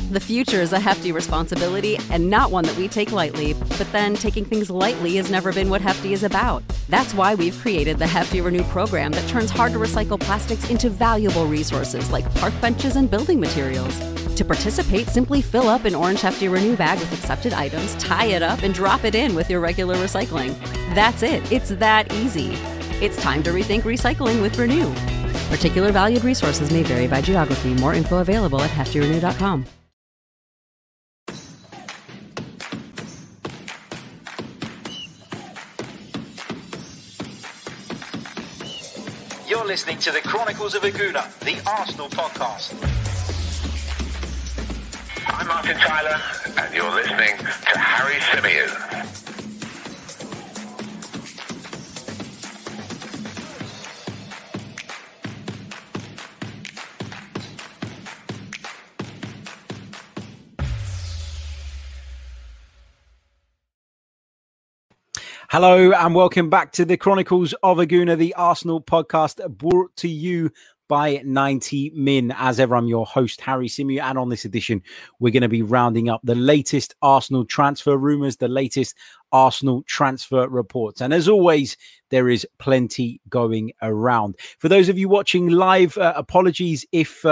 The future is a hefty responsibility and not one that we take lightly, but then taking things lightly has never been what Hefty is about. That's why we've created the Hefty Renew program that turns hard-to-recycle plastics into valuable resources like park benches and building materials. To participate, simply fill up an orange Hefty Renew bag with accepted items, tie it up, and drop it in with your regular recycling. That's it. It's that easy. It's time to rethink recycling with Renew. Particular valued resources may vary by geography. More info available at heftyrenew.com. You're listening to the Chronicles of Aguna, the Arsenal podcast. I'm Martin Tyler, and you're listening to Harry Symeou. Hello and welcome back to the Chronicles of Aguna, the Arsenal podcast, brought to you by 90 Min. As ever, I'm your host, Harry Symeou, and on this edition, we're going to be rounding up the latest Arsenal transfer rumours, the latest Arsenal transfer reports. And as always, there is plenty going around. For those of you watching live, apologies if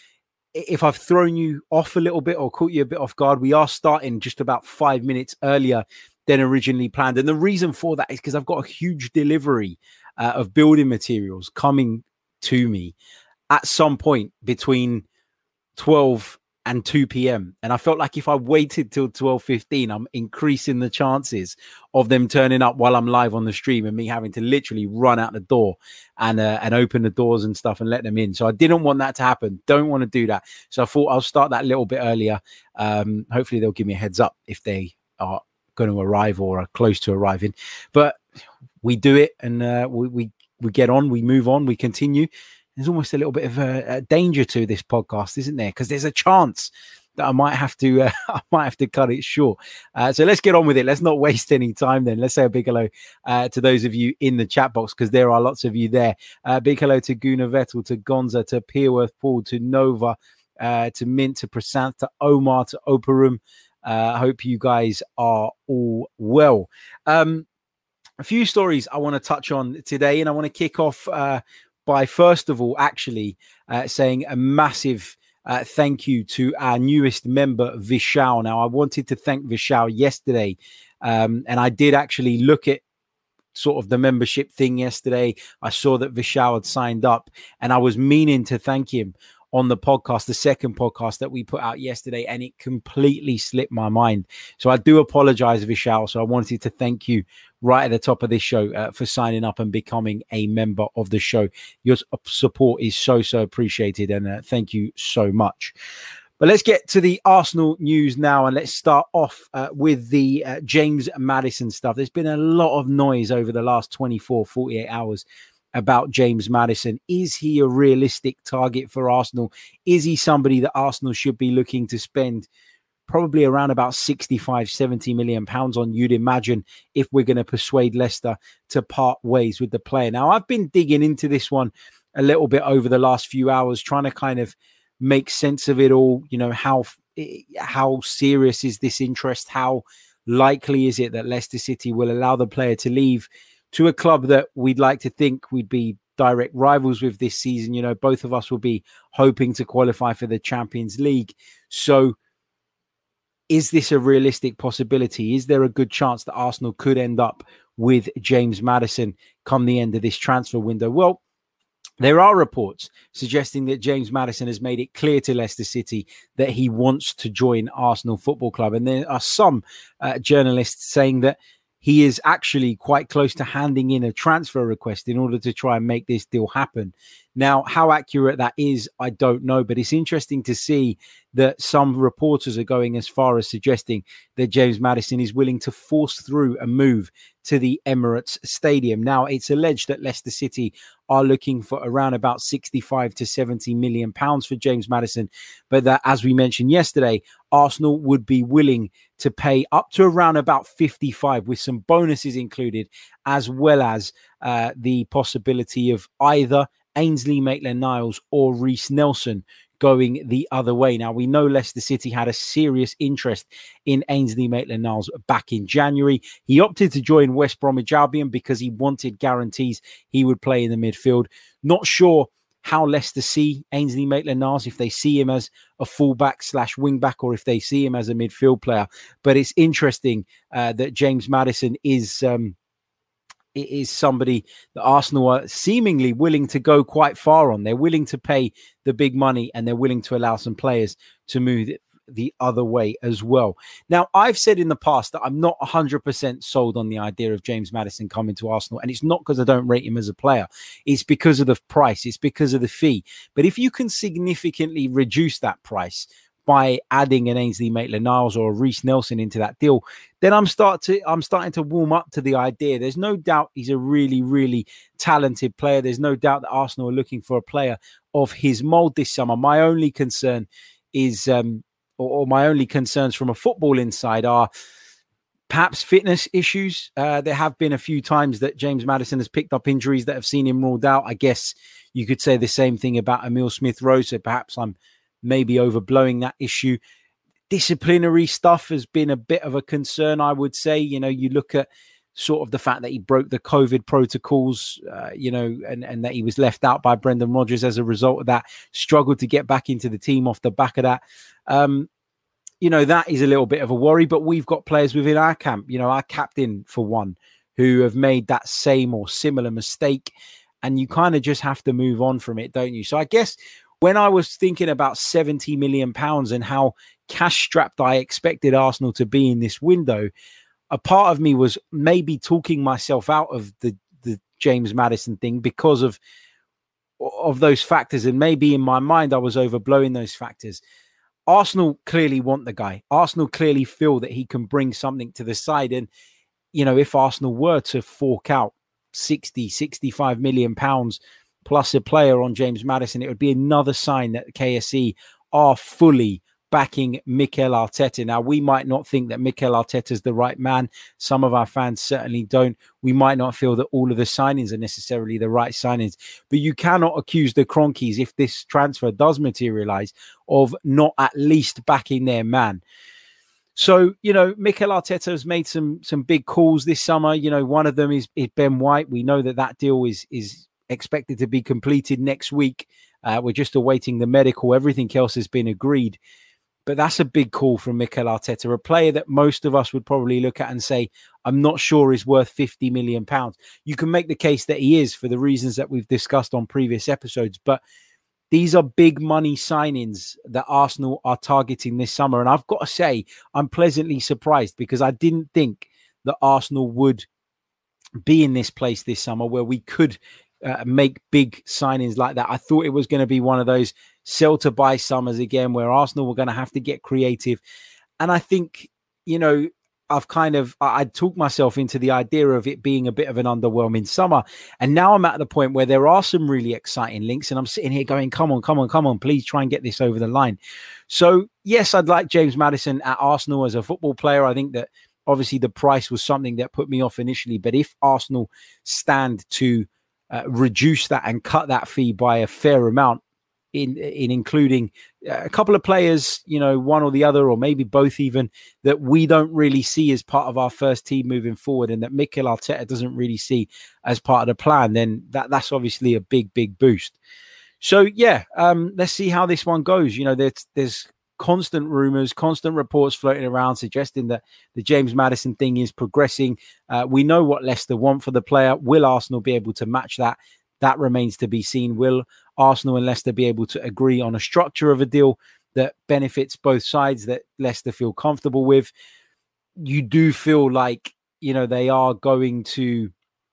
I've thrown you off a little bit or caught you a bit off guard. We are starting just about 5 minutes earlier than originally planned. And the reason for that is because I've got a huge delivery of building materials coming to me at some point between 12 and 2 p.m. And I felt like if I waited till 12:15, I'm increasing the chances of them turning up while I'm live on the stream and me having to literally run out the door and open the doors and stuff and let them in. So I didn't want that to happen. Don't want to do that. So I thought I'll start that a little bit earlier. Hopefully they'll give me a heads up if they are going to arrive or are close to arriving, but we do it and we get on, we move on, we continue. There's almost a little bit of a danger to this podcast, isn't there? Because there's a chance that I might have to cut it short. So let's get on with it. Let's not waste any time then. Let's say a big hello to those of you in the chat box, because there are lots of you there. Big hello to Guna Vettel, to Gonza, to Peerworth Paul, to Nova, to Mint, to Prasanth, to Omar, to Oparum. I hope you guys are all well. A few stories I want to touch on today, and I want to kick off by, first of all, actually saying a massive thank you to our newest member, Vishal. Now, I wanted to thank Vishal yesterday, and I did actually look at sort of the membership thing yesterday. I saw that Vishal had signed up, and I was meaning to thank him on the podcast, the second podcast that we put out yesterday, and it completely slipped my mind. So I do apologize, Vishal. So I wanted to thank you right at the top of this show for signing up and becoming a member of the show. Your support is so appreciated, and thank you so much. But let's get to the Arsenal news now, and let's start off with the James Maddison stuff. There's been a lot of noise over the last 48 hours about James Maddison. Is he a realistic target for Arsenal? Is he somebody that Arsenal should be looking to spend probably around about 65-70 million pounds on, you'd imagine, if we're going to persuade Leicester to part ways with the player? Now, I've been digging into this one a little bit over the last few hours, trying to kind of make sense of it all. You know, how serious is this interest? How likely is it that Leicester City will allow the player to leave to a club that we'd like to think we'd be direct rivals with this season? You know, both of us will be hoping to qualify for the Champions League. So is this a realistic possibility? Is there a good chance that Arsenal could end up with James Maddison come the end of this transfer window? Well, there are reports suggesting that James Maddison has made it clear to Leicester City that he wants to join Arsenal Football Club. And there are some journalists saying that he is actually quite close to handing in a transfer request in order to try and make this deal happen. Now, how accurate that is, I don't know, but it's interesting to see that some reporters are going as far as suggesting that James Maddison is willing to force through a move to the Emirates Stadium. Now, it's alleged that Leicester City are looking for around about 65 to 70 million pounds for James Maddison, but that, as we mentioned yesterday, Arsenal would be willing to pay up to around about 55 with some bonuses included, as well as the possibility of either Ainsley Maitland-Niles or Reece Nelson going the other way. Now, we know Leicester City had a serious interest in Ainsley Maitland-Niles back in January. He opted to join West Bromwich Albion because he wanted guarantees he would play in the midfield. Not sure how Leicester see Ainsley Maitland-Niles, if they see him as a fullback / wing-back, or if they see him as a midfield player. But it's interesting that James Maddison is somebody that Arsenal are seemingly willing to go quite far on. They're willing to pay the big money, and they're willing to allow some players to move the other way as well. Now, I've said in the past that I'm not 100% sold on the idea of James Maddison coming to Arsenal, and it's not because I don't rate him as a player. It's because of the price. It's because of the fee. But if you can significantly reduce that price by adding an Ainsley Maitland-Niles or a Reece Nelson into that deal, then I'm starting to warm up to the idea. There's no doubt he's a really, really talented player. There's no doubt that Arsenal are looking for a player of his mould this summer. My only concern is, or my only concerns from a footballing side are perhaps fitness issues. There have been a few times that James Maddison has picked up injuries that have seen him ruled out. I guess you could say the same thing about Emile Smith-Rowe, so perhaps I'm maybe overblowing that issue. Disciplinary stuff has been a bit of a concern, I would say. You know, you look at sort of the fact that he broke the COVID protocols, and that he was left out by Brendan Rodgers as a result of that, struggled to get back into the team off the back of that. That is a little bit of a worry, but we've got players within our camp, our captain for one, who have made that same or similar mistake, and you kind of just have to move on from it, don't you? So I guess when I was thinking about £70 million and how cash strapped I expected Arsenal to be in this window, a part of me was maybe talking myself out of the James Maddison thing because of those factors. And maybe in my mind, I was overblowing those factors. Arsenal clearly want the guy. Arsenal clearly feel that he can bring something to the side. And, if Arsenal were to fork out 60, 65 million pounds plus a player on James Maddison, it would be another sign that KSE are fully backing Mikel Arteta. Now, we might not think that Mikel Arteta is the right man. Some of our fans certainly don't. We might not feel that all of the signings are necessarily the right signings. But you cannot accuse the Kroenkes, if this transfer does materialise, of not at least backing their man. So, Mikel Arteta has made some big calls this summer. One of them is Ben White. We know that deal is expected to be completed next week. We're just awaiting the medical. Everything else has been agreed. But that's a big call from Mikel Arteta, a player that most of us would probably look at and say, I'm not sure is worth £50 million. You can make the case that he is for the reasons that we've discussed on previous episodes. But these are big money signings that Arsenal are targeting this summer. And I've got to say, I'm pleasantly surprised because I didn't think that Arsenal would be in this place this summer where we could make big signings like that. I thought it was going to be one of those sell to buy summers again, where Arsenal were going to have to get creative. And I think, I talked myself into the idea of it being a bit of an underwhelming summer. And now I'm at the point where there are some really exciting links, and I'm sitting here going, come on, please try and get this over the line. So yes, I'd like James Maddison at Arsenal as a football player. I think that obviously the price was something that put me off initially, but if Arsenal stand to reduce that and cut that fee by a fair amount, in including a couple of players, one or the other, or maybe both even, that we don't really see as part of our first team moving forward, and that Mikel Arteta doesn't really see as part of the plan, then that's obviously a big boost. So yeah, let's see how this one goes. There's constant rumors, constant reports floating around suggesting that the James Maddison thing is progressing. We know what Leicester want for the player. Will Arsenal be able to match that? That remains to be seen. Will Arsenal and Leicester be able to agree on a structure of a deal that benefits both sides, that Leicester feel comfortable with? You do feel like, they are going to,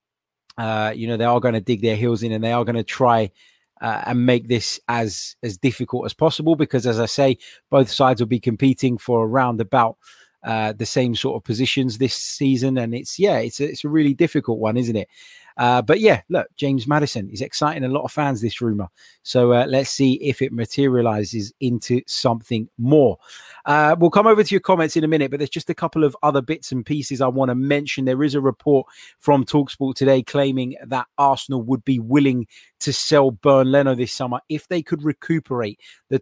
dig their heels in, and they are going to try and make this as difficult as possible, because, as I say, both sides will be competing for around about the same sort of positions this season. And it's a really difficult one, isn't it? But yeah, look, James Maddison is exciting a lot of fans, this rumor. So let's see if it materializes into something more. We'll come over to your comments in a minute, but there's just a couple of other bits and pieces I want to mention. There is a report from TalkSport today claiming that Arsenal would be willing to sell Bernd Leno this summer if they could recuperate the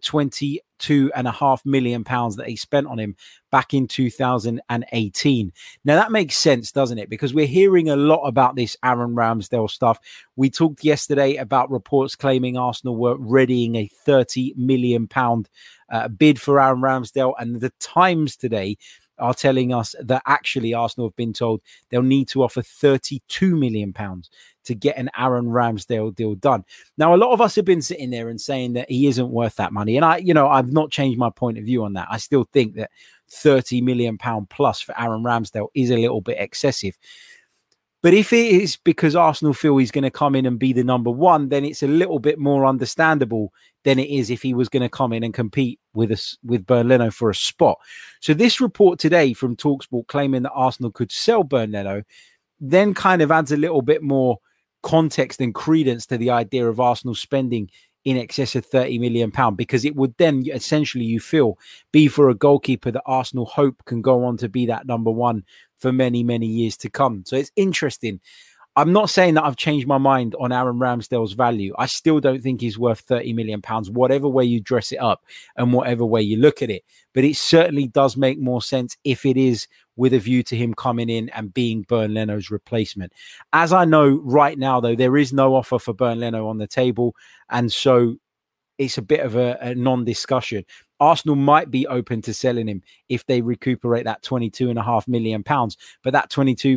£22.5 million that they spent on him back in 2018. Now that makes sense, doesn't it? Because we're hearing a lot about this Aaron Ramsdale stuff. We talked yesterday about reports claiming Arsenal were readying a £30 million bid for Aaron Ramsdale, and the Times today are telling us that actually Arsenal have been told they'll need to offer £32 million to get an Aaron Ramsdale deal done. Now, a lot of us have been sitting there and saying that he isn't worth that money. And I've not changed my point of view on that. I still think that £30 million plus for Aaron Ramsdale is a little bit excessive. But if it is because Arsenal feel he's going to come in and be the number one, then it's a little bit more understandable than it is if he was going to come in and compete with Bernd Leno for a spot. So this report today from TalkSport claiming that Arsenal could sell Bernd Leno then kind of adds a little bit more context and credence to the idea of Arsenal spending in excess of £30 million, because it would then essentially, you feel, be for a goalkeeper that Arsenal hope can go on to be that number one for many, many years to come. So it's interesting. I'm not saying that I've changed my mind on Aaron Ramsdale's value. I still don't think he's worth £30 million, whatever way you dress it up and whatever way you look at it. But it certainly does make more sense if it is with a view to him coming in and being Bernd Leno's replacement. As I know right now, though, there is no offer for Bernd Leno on the table. And so it's a bit of a non-discussion. Arsenal might be open to selling him if they recuperate that £22.5 million. But that £22.5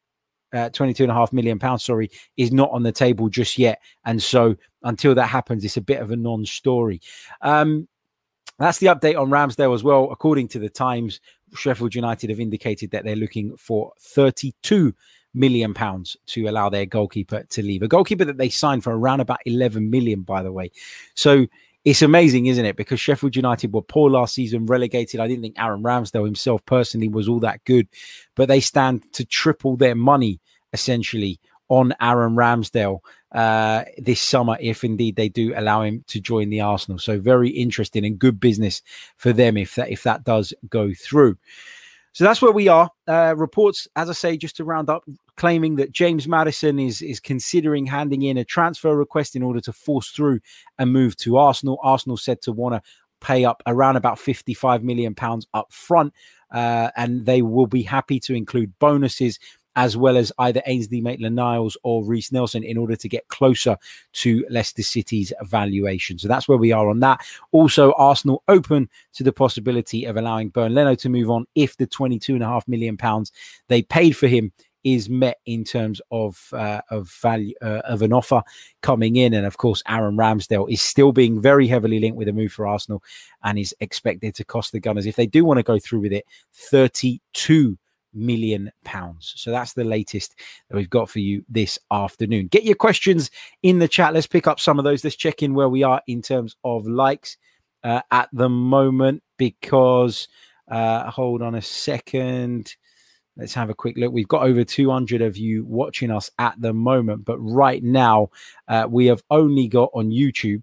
million, is not on the table just yet. And so until that happens, it's a bit of a non-story. That's the update on Ramsdale as well. According to the Times, Sheffield United have indicated that they're looking for £32 million to allow their goalkeeper to leave. A goalkeeper that they signed for around about 11 million, by the way. So it's amazing, isn't it? Because Sheffield United were poor last season, relegated. I didn't think Aaron Ramsdale himself personally was all that good, but they stand to triple their money essentially on Aaron Ramsdale this summer, if indeed they do allow him to join the Arsenal. So very interesting and good business for them if that does go through. So that's where we are. Reports, as I say, just to round up, claiming that James Maddison is considering handing in a transfer request in order to force through a move to Arsenal. Arsenal said to want to pay up around about £55 million up front, and they will be happy to include bonuses as well as either Ainsley Maitland-Niles or Reece Nelson in order to get closer to Leicester City's valuation. So that's where we are on that. Also, Arsenal open to the possibility of allowing Bernd Leno to move on if the £22.5 million they paid for him is met in terms of value of an offer coming in. And of course, Aaron Ramsdale is still being very heavily linked with a move for Arsenal and is expected to cost the Gunners, if they do want to go through with it, £32 million. So that's the latest that we've got for you this afternoon. Get your questions in the chat. Let's pick up some of those. Let's check in where we are in terms of likes at the moment, because hold on a second. Let's have a quick look. We've got over 200 of you watching us at the moment, but right now we have only got on YouTube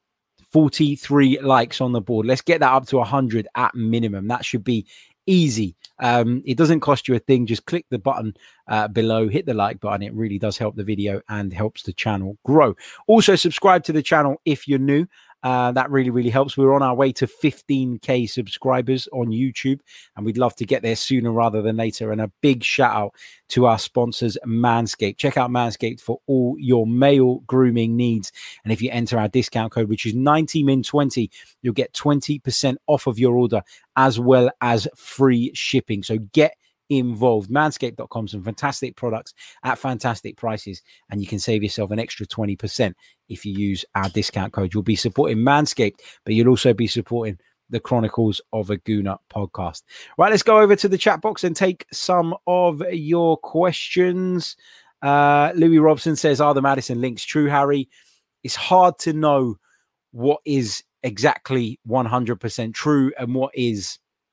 43 likes on the board. Let's get that up to 100 at minimum. That should be easy. It doesn't cost you a thing. Just click the button below, hit the like button. It really does help the video and helps the channel grow. Also, subscribe to the channel if you're new. That really, really helps. We're on our way to 15k subscribers on YouTube, and we'd love to get there sooner rather than later. And a big shout out to our sponsors, Manscaped. Check out Manscaped for all your male grooming needs. And if you enter our discount code, which is 90min20, you'll get 20% off of your order as well as free shipping. So get involved. Manscaped.com, some fantastic products at fantastic prices, and you can save yourself an extra 20% if you use our discount code. You'll be supporting Manscaped, but you'll also be supporting the Chronicles of a Gooner podcast. Right, let's go over to the chat box and take some of your questions. Louis Robson says, are the Maddison links true, Harry? It's hard to know what is exactly 100% true and what is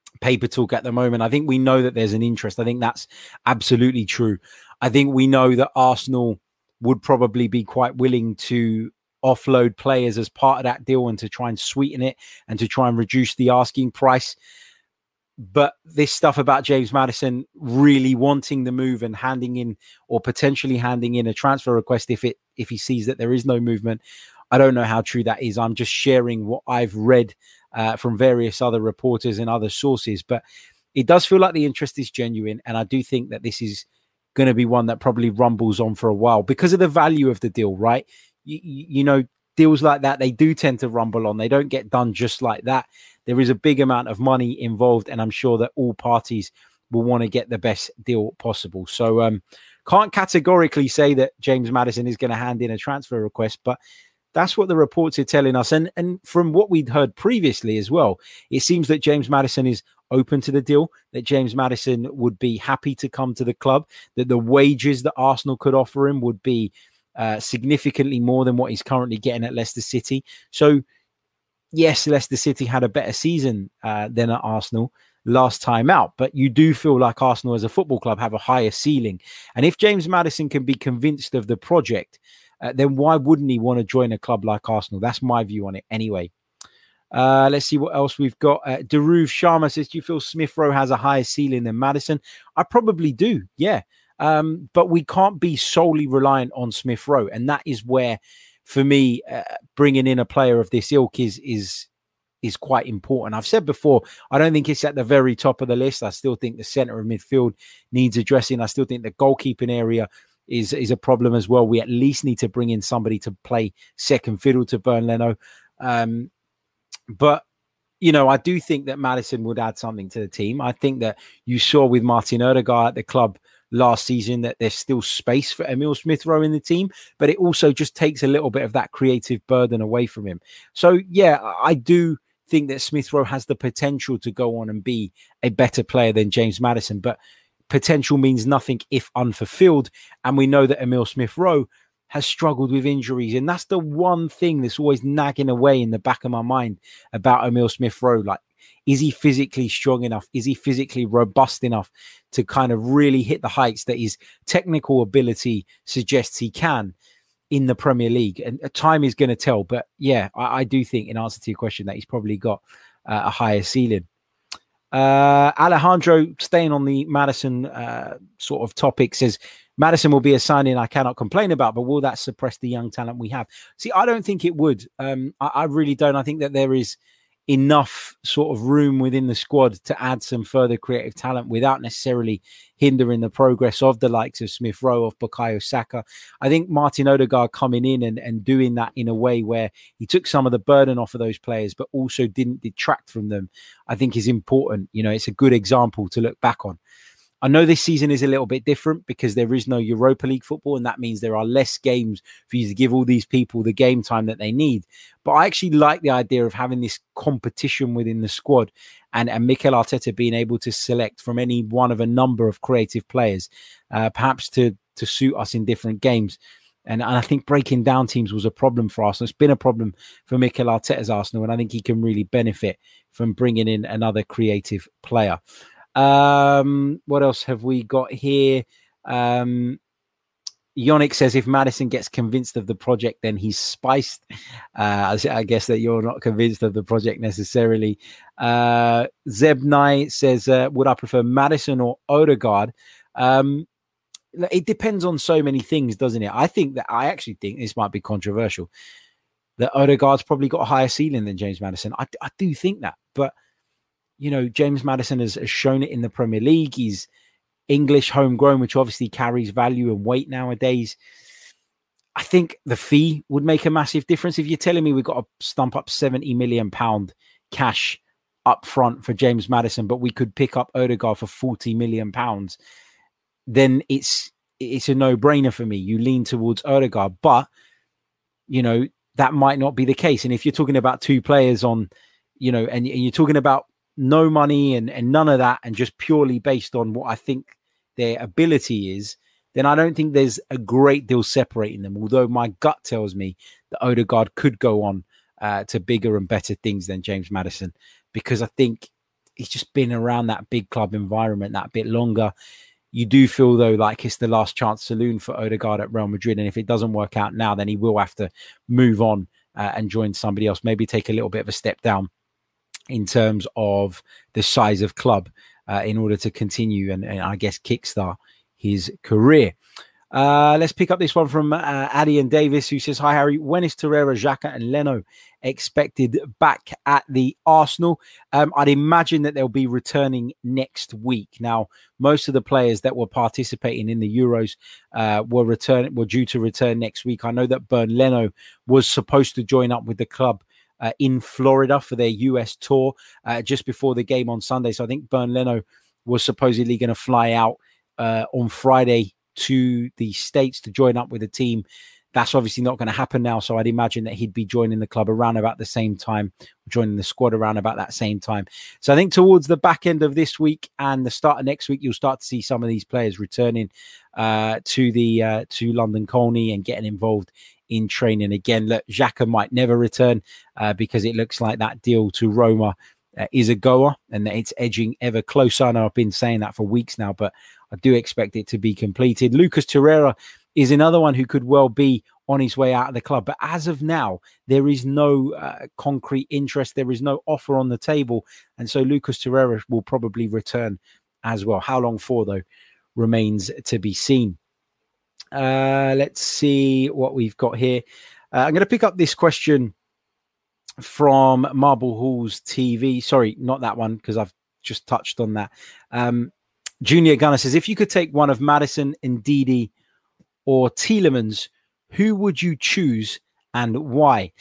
paper talk at the moment. I think we know that there's an interest. I think that's absolutely true. I think we know that Arsenal would probably be quite willing to offload players as part of that deal and to try and sweeten it and to try and reduce the asking price. But this stuff about James Maddison really wanting the move and handing in or potentially handing in a transfer request if he sees that there is no movement, I don't know how true that is. I'm just sharing what I've read from various other reporters and other sources. But it does feel like the interest is genuine. And I do think that this is going to be one that probably rumbles on for a while because of the value of the deal, right? You know, deals like that, they do tend to rumble on. They don't get done just like that. There is a big amount of money involved, and I'm sure that all parties will want to get the best deal possible. So can't categorically say that James Maddison is going to hand in a transfer request, but that's what the reports are telling us. And from what we'd heard previously as well, it seems that James Maddison is open to the deal, that James Maddison would be happy to come to the club, that the wages that Arsenal could offer him would be significantly more than what he's currently getting at Leicester City. So yes, Leicester City had a better season than at Arsenal last time out, but you do feel like Arsenal as a football club have a higher ceiling. And if James Maddison can be convinced of the project, then why wouldn't he want to join a club like Arsenal? That's my view on it anyway. Let's see what else we've got. Daruv Sharma says, do you feel Smith Rowe has a higher ceiling than Maddison? I probably do, yeah. But we can't be solely reliant on Smith Rowe. And that is where, for me, bringing in a player of this ilk is quite important. I've said before, I don't think it's at the very top of the list. I still think the centre of midfield needs addressing. I still think the goalkeeping area is a problem as well. We at least need to bring in somebody to play second fiddle to Bernd Leno. But, you know, I do think that Maddison would add something to the team. I think that you saw with Martin Ødegaard at the club last season that there's still space for Emil Smith-Rowe in the team, but it also just takes a little bit of that creative burden away from him. So, yeah, I do think that Smith-Rowe has the potential to go on and be a better player than James Maddison, but potential means nothing if unfulfilled. And we know that Emil Smith-Rowe has struggled with injuries. And that's the one thing that's always nagging away in the back of my mind about Emil Smith-Rowe. Like, is he physically strong enough? Is he physically robust enough to kind of really hit the heights that his technical ability suggests he can in the Premier League? And time is going to tell. But yeah, I do think, in answer to your question, that he's probably got a higher ceiling. Alejandro, staying on the Maddison sort of topic, says Maddison will be a signing I cannot complain about, but will that suppress the young talent we have? See, I don't think it would. I really don't. I think that there is enough sort of room within the squad to add some further creative talent without necessarily hindering the progress of the likes of Smith Rowe, of Bukayo Saka. I think Martin Ødegaard coming in and doing that in a way where he took some of the burden off of those players, but also didn't detract from them, I think is important. You know, it's a good example to look back on. I know this season is a little bit different because there is no Europa League football, and that means there are less games for you to give all these people the game time that they need. But I actually like the idea of having this competition within the squad and Mikel Arteta being able to select from any one of a number of creative players, perhaps to suit us in different games. And I think breaking down teams was a problem for Arsenal. It's been a problem for Mikel Arteta's Arsenal, and I think he can really benefit from bringing in another creative player. What else have we got here? Yannick says if Maddison gets convinced of the project, then he's spiced. I guess that you're not convinced of the project necessarily. Zebnai says, would I prefer Maddison or Ødegaard? It depends on so many things, doesn't it? I actually think this might be controversial, that Ødegaard's probably got a higher ceiling than James Maddison. I do think that, but you know, James Maddison has shown it in the Premier League. He's English, homegrown, which obviously carries value and weight nowadays. I think the fee would make a massive difference. If you're telling me we've got to stump up £70 million cash up front for James Maddison, but we could pick up Ødegaard for £40 million, then it's a no-brainer for me. You lean towards Ødegaard, but, you know, that might not be the case. And if you're talking about two players on, you know, and you're talking about no money and none of that, and just purely based on what I think their ability is, then I don't think there's a great deal separating them. Although my gut tells me that Ødegaard could go on to bigger and better things than James Maddison, because I think he's just been around that big club environment that bit longer. You do feel, though, like it's the last chance saloon for Odegaard at Real Madrid. And if it doesn't work out now, then he will have to move on and join somebody else, maybe take a little bit of a step down in terms of the size of club in order to continue and I guess kickstart his career. Let's pick up this one from Addy and Davis, who says, "Hi, Harry. When is Torreira, Xhaka and Leno expected back at the Arsenal?" I'd imagine that they'll be returning next week. Now, most of the players that were participating in the Euros were due to return next week. I know that Bernd Leno was supposed to join up with the club in Florida for their US tour just before the game on Sunday. So I think Bernd Leno was supposedly going to fly out on Friday to the States to join up with the team. That's obviously not going to happen now. So I'd imagine that he'd be joining the club around about the same time, joining the squad around about that same time. So I think towards the back end of this week and the start of next week, you'll start to see some of these players returning to London Colney and getting involved in training again. Look, Xhaka might never return because it looks like that deal to Roma is a goer and that it's edging ever closer. I know I've been saying that for weeks now, but I do expect it to be completed. Lucas Torreira is another one who could well be on his way out of the club. But as of now, there is no concrete interest. There is no offer on the table. And so Lucas Torreira will probably return as well. How long for, though, remains to be seen. Let's see what we've got here. I'm going to pick up this question from Marble Halls TV. Sorry, not that one, because I've just touched on that. Junior Gunner says, if you could take one of Maddison, Ndidi, or Tielemans, who would you choose and why?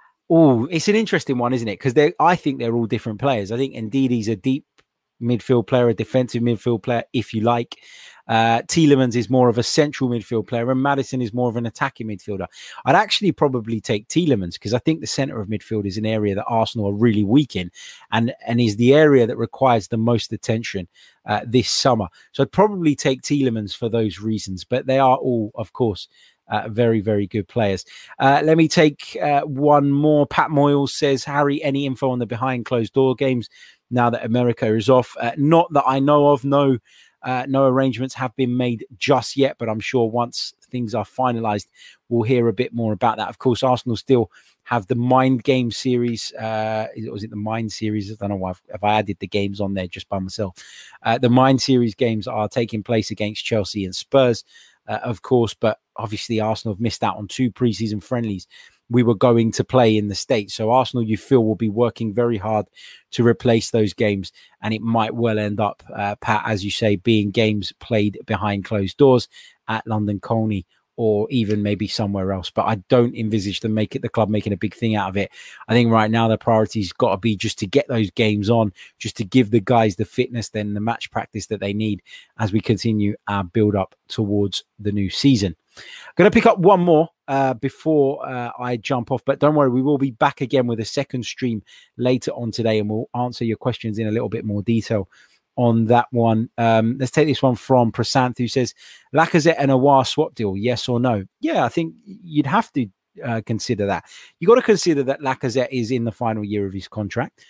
Oh, it's an interesting one, isn't it? Because I think they're all different players. I think Ndidi's a deep midfield player, a defensive midfield player, if you like. Tielemans is more of a central midfield player, and Maddison is more of an attacking midfielder. I'd actually probably take Tielemans because I think the centre of midfield is an area that Arsenal are really weak in, and is the area that requires the most attention this summer. So I'd probably take Tielemans for those reasons, but they are all, of course, very, very good players. Let me take one more. Pat Moyles says, Harry, any info on the behind closed door games now that America is off? Not that I know of. No arrangements have been made just yet, but I'm sure once things are finalized, we'll hear a bit more about that. Of course, Arsenal still have the Mind Game series. Was it the Mind series? I don't know why if I added the games on there just by myself. The Mind series games are taking place against Chelsea and Spurs, of course, but obviously Arsenal have missed out on 2 preseason friendlies we were going to play in the States. So Arsenal, you feel, will be working very hard to replace those games. And it might well end up, Pat, as you say, being games played behind closed doors at London Colney or even maybe somewhere else. But I don't envisage them the club making a big thing out of it. I think right now the priority's got to be just to get those games on, just to give the guys the fitness, then the match practice that they need as we continue our build up towards the new season. I'm going to pick up one more before I jump off, but don't worry, we will be back again with a second stream later on today, and we'll answer your questions in a little bit more detail on that one. Let's take this one from Prasanth, who says, Lacazette and Aouar swap deal, yes or no? Yeah, I think you'd have to consider that. You got to consider that Lacazette is in the final year of his contract.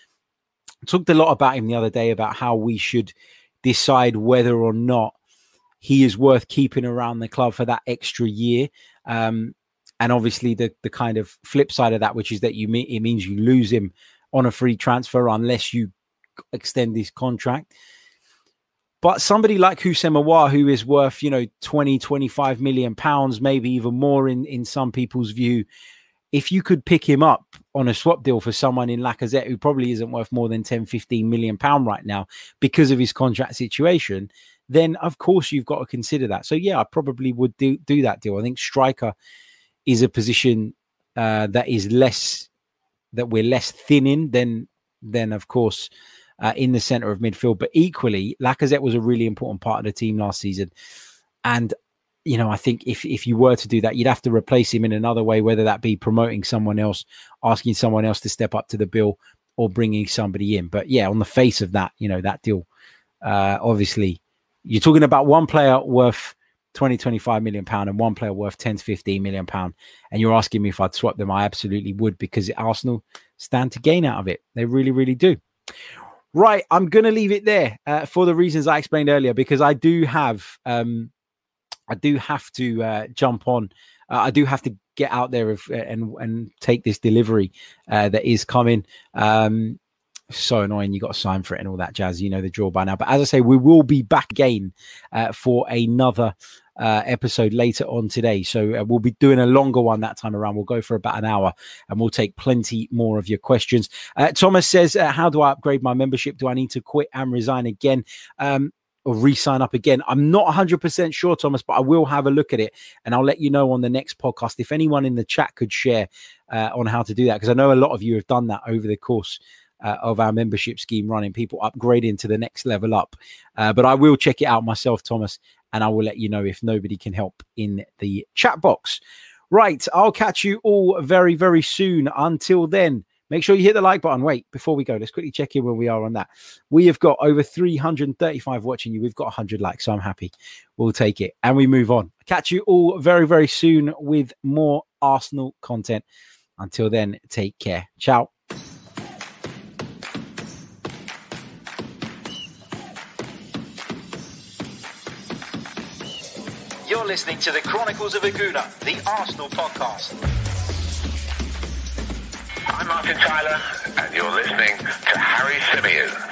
I talked a lot about him the other day about how we should decide whether or not he is worth keeping around the club for that extra year. And obviously the kind of flip side of that, which is that it means you lose him on a free transfer unless you extend his contract. But somebody like Houssem Aouar, who is worth, 20, 25 million pounds, maybe even more in some people's view, if you could pick him up on a swap deal for someone in Lacazette who probably isn't worth more than 10, 15 million pound right now because of his contract situation, then of course you've got to consider that. So yeah, I probably would do that deal. I think striker is a position that we're less thin in than of course in the center of midfield. But equally, Lacazette was a really important part of the team last season. And, I think if you were to do that, you'd have to replace him in another way, whether that be promoting someone else, asking someone else to step up to the bill, or bringing somebody in. But yeah, on the face of that, that deal, obviously, you're talking about one player worth 20, 25 million pound and one player worth 10 to 15 million pound. And you're asking me if I'd swap them. I absolutely would, because Arsenal stand to gain out of it. They really, really do. Right, I'm going to leave it there for the reasons I explained earlier, because I do have to jump on. I do have to get out there and take this delivery that is coming. So annoying. You got to sign for it and all that jazz. You know the drill by now. But as I say, we will be back again for another episode later on today. So we'll be doing a longer one that time around. We'll go for about an hour and we'll take plenty more of your questions. Thomas says, how do I upgrade my membership? Do I need to quit and resign again? Or re-sign up again? I'm not 100% sure, Thomas, but I will have a look at it and I'll let you know on the next podcast. If anyone in the chat could share on how to do that, because I know a lot of you have done that over the course of our membership scheme running, people upgrading to the next level up. But I will check it out myself, Thomas, and I will let you know if nobody can help in the chat box. Right, I'll catch you all very, very soon. Until then, make sure you hit the like button. Wait, before we go, let's quickly check in where we are on that. We have got over 335 watching you. We've got 100 likes, so I'm happy. We'll take it. And we move on. Catch you all very, very soon with more Arsenal content. Until then, take care. Ciao. You're listening to the Chronicles of Aguna, the Arsenal podcast. I'm Martin Tyler, and you're listening to Harry Symeou.